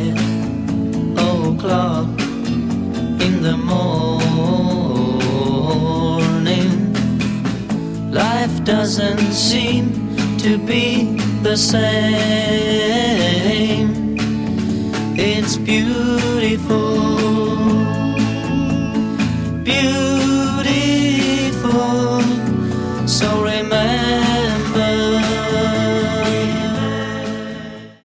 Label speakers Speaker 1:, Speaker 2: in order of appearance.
Speaker 1: 5 o'clock in the morning. Life doesn't seem to be the same. It's beautiful